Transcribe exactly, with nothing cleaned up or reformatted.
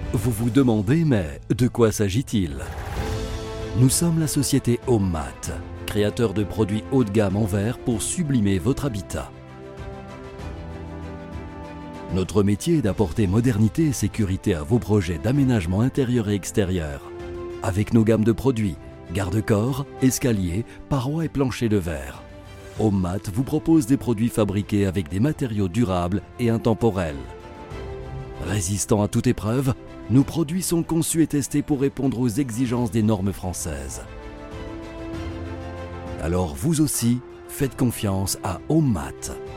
Vous vous demandez, mais de quoi s'agit-il? Nous sommes la société HomeMat, créateur de produits haut de gamme en verre pour sublimer votre habitat. Notre métier est d'apporter modernité et sécurité à vos projets d'aménagement intérieur et extérieur. Avec nos gammes de produits, garde-corps, escaliers, parois et planchers de verre. HomeMat vous propose des produits fabriqués avec des matériaux durables et intemporels. Résistants à toute épreuve, nos produits sont conçus et testés pour répondre aux exigences des normes françaises. Alors vous aussi, faites confiance à HomeMat.